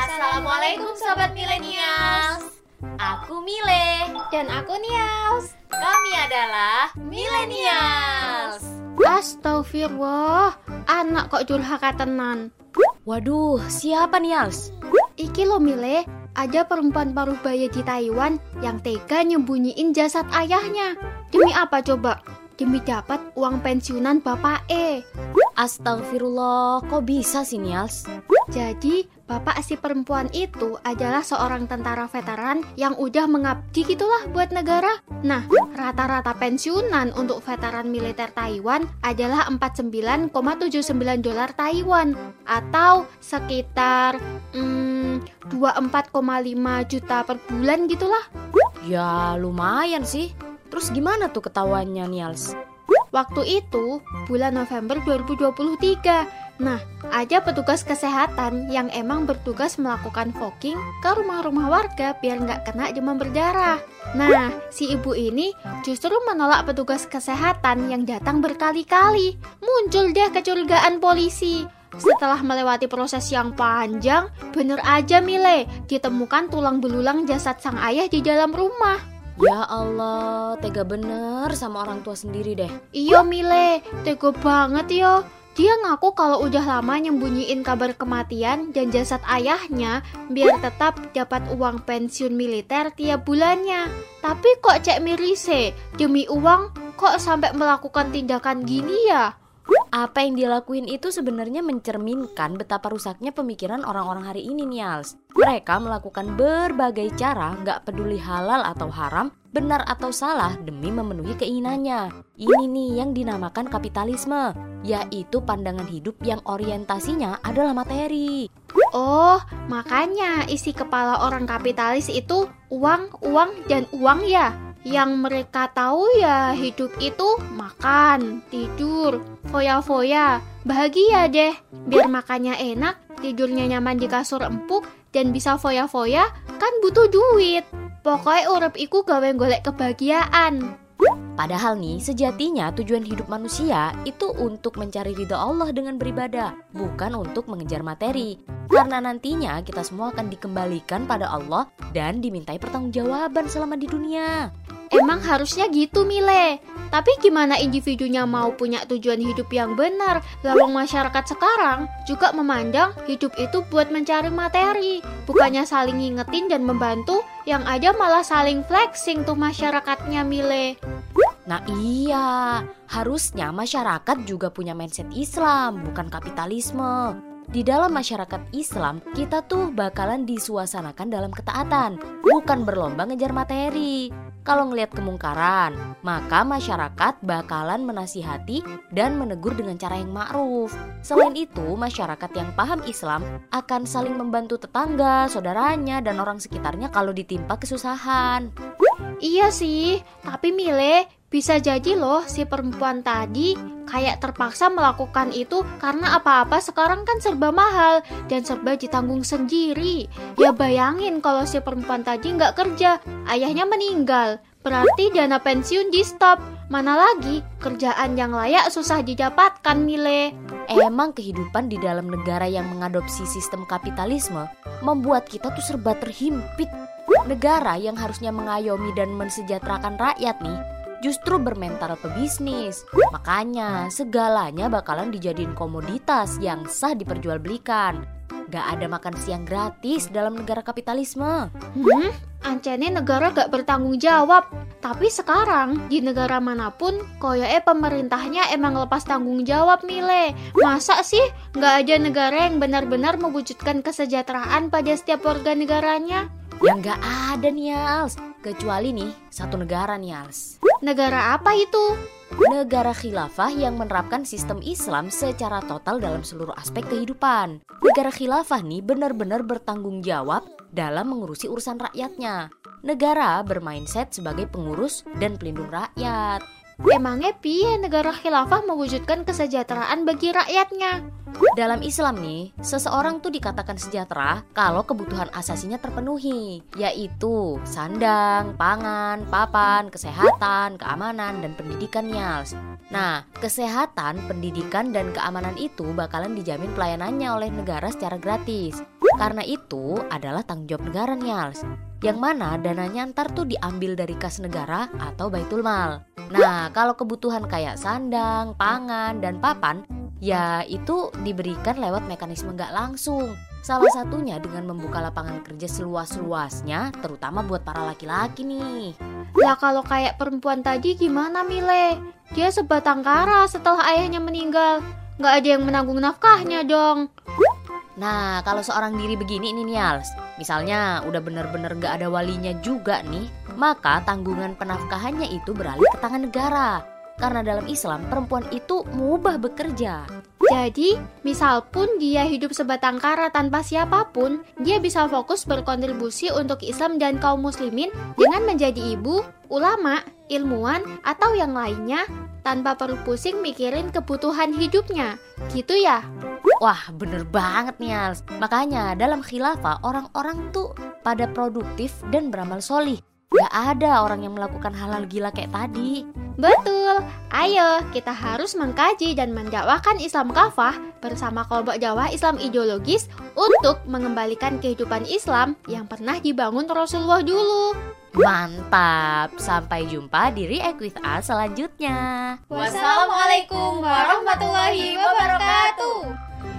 Assalamualaikum Sobat Milenials. Aku Mile. Dan aku Nials. Kami adalah Milenials. Astagfirullah, anak kok durhaka tenan. Waduh, siapa Nials? Iki lo Mile, ada perempuan paruh baya di Taiwan yang tega nyembunyiin jasad ayahnya. Demi apa coba? Demi dapat uang pensiunan bapak Astagfirullah, kok bisa sih Nials? Jadi, bapak si perempuan itu adalah seorang tentara veteran yang udah mengabdi gitulah buat negara. Nah, rata-rata pensiunan untuk veteran militer Taiwan adalah $49,79 Taiwan atau sekitar 24,5 juta per bulan gitulah. Ya lumayan sih. Terus gimana tuh ketahuannya Nials? Waktu itu bulan November 2023. Nah, ada petugas kesehatan yang emang bertugas melakukan fogging ke rumah-rumah warga biar nggak kena demam berdarah. Nah, si ibu ini justru menolak petugas kesehatan yang datang berkali-kali. Muncul deh kecurigaan polisi. Setelah melewati proses yang panjang, bener aja Mile, ditemukan tulang belulang jasad sang ayah di dalam rumah. Ya Allah, tega bener sama orang tua sendiri deh. Iya Mile, tega banget yo. Dia ngaku kalau udah lama nyembunyiin kabar kematian dan jasad ayahnya biar tetap dapat uang pensiun militer tiap bulannya. Tapi kok cek mirise, demi uang kok sampai melakukan tindakan gini ya? Apa yang dia lakuin itu sebenarnya mencerminkan betapa rusaknya pemikiran orang-orang hari ini Nials. Mereka melakukan berbagai cara, gak peduli halal atau haram, benar atau salah demi memenuhi keinginannya. Ini nih yang dinamakan kapitalisme, yaitu pandangan hidup yang orientasinya adalah materi. Oh, makanya isi kepala orang kapitalis itu uang, uang, dan uang ya? Yang mereka tahu ya hidup itu makan, tidur, foya-foya, bahagia deh. Biar makannya enak, tidurnya nyaman di kasur empuk, dan bisa foya-foya kan butuh duit. Pokoknya urip iku gawe golek kebahagiaan. Padahal nih, sejatinya tujuan hidup manusia itu untuk mencari ridha Allah dengan beribadah, bukan untuk mengejar materi. Karena nantinya kita semua akan dikembalikan pada Allah dan dimintai pertanggungjawaban selama di dunia. Emang harusnya gitu Mile. Tapi gimana individunya mau punya tujuan hidup yang benar? Lawang masyarakat sekarang juga memandang hidup itu buat mencari materi. Bukannya saling ngingetin dan membantu, yang ada malah saling flexing tuh masyarakatnya Mile. Nah iya, harusnya masyarakat juga punya mindset Islam, bukan kapitalisme. Di dalam masyarakat Islam, kita tuh bakalan disuasanakan dalam ketaatan, bukan berlomba ngejar materi. Kalau ngelihat kemungkaran, maka masyarakat bakalan menasihati dan menegur dengan cara yang ma'ruf. Selain itu, masyarakat yang paham Islam akan saling membantu tetangga, saudaranya, dan orang sekitarnya kalau ditimpa kesusahan. Iya sih, tapi Mile, bisa jadi loh si perempuan tadi kayak terpaksa melakukan itu karena apa-apa sekarang kan serba mahal dan serba ditanggung sendiri. Ya bayangin kalau si perempuan tadi nggak kerja, ayahnya meninggal, berarti dana pensiun di stop. Mana lagi kerjaan yang layak susah didapatkan Mile. Emang kehidupan di dalam negara yang mengadopsi sistem kapitalisme membuat kita tuh serba terhimpit. Negara yang harusnya mengayomi dan mensejahterakan rakyat nih justru bermental pebisnis. Makanya segalanya bakalan dijadiin komoditas yang sah diperjualbelikan. Gak ada makan siang gratis dalam negara kapitalisme. Ancene negara gak bertanggung jawab. Tapi sekarang di negara manapun koyoke pemerintahnya emang lepas tanggung jawab Mile. Masa sih gak ada negara yang benar-benar mewujudkan kesejahteraan pada setiap warga negaranya? Yang gak ada Nials, kecuali nih satu negara Nials. Negara apa itu? Negara khilafah yang menerapkan sistem Islam secara total dalam seluruh aspek kehidupan. Negara khilafah nih benar-benar bertanggung jawab dalam mengurusi urusan rakyatnya. Negara bermindset sebagai pengurus dan pelindung rakyat. Emangnya piye negara khilafah mewujudkan kesejahteraan bagi rakyatnya? Dalam Islam nih, seseorang tuh dikatakan sejahtera kalau kebutuhan asasinya terpenuhi, yaitu sandang, pangan, papan, kesehatan, keamanan, dan pendidikannya. Nah, kesehatan, pendidikan, dan keamanan itu bakalan dijamin pelayanannya oleh negara secara gratis. Karena itu adalah tanggung jawab negara nih, Als. Yang mana dananya ntar tuh diambil dari kas negara atau baitul mal. Nah, kalau kebutuhan kayak sandang, pangan, dan papan, ya itu diberikan lewat mekanisme nggak langsung. Salah satunya dengan membuka lapangan kerja seluas-luasnya, terutama buat para laki-laki nih. Lah kalau kayak perempuan tadi gimana Mile? Dia sebatang kara setelah ayahnya meninggal. Nggak ada yang menanggung nafkahnya dong. Nah, kalau seorang diri begini nih Nials, misalnya udah bener-bener gak ada walinya juga nih, maka tanggungan penafkahannya itu beralih ke tangan negara. Karena dalam Islam, perempuan itu mubah bekerja. Jadi, misal pun dia hidup sebatang kara tanpa siapapun, dia bisa fokus berkontribusi untuk Islam dan kaum muslimin dengan menjadi ibu, ulama, ilmuwan, atau yang lainnya tanpa perlu pusing mikirin kebutuhan hidupnya. Gitu ya? Wah, bener banget nih Als. Makanya dalam khilafah orang-orang tuh pada produktif dan beramal solih. Gak ada orang yang melakukan hal-hal gila kayak tadi. Betul. Ayo, kita harus mengkaji dan mendakwahkan Islam kafah bersama kelompok dakwah Islam ideologis untuk mengembalikan kehidupan Islam yang pernah dibangun Rasulullah dulu. Mantap. Sampai jumpa di React with Us selanjutnya. Wassalamualaikum warahmatullahi wabarakatuh.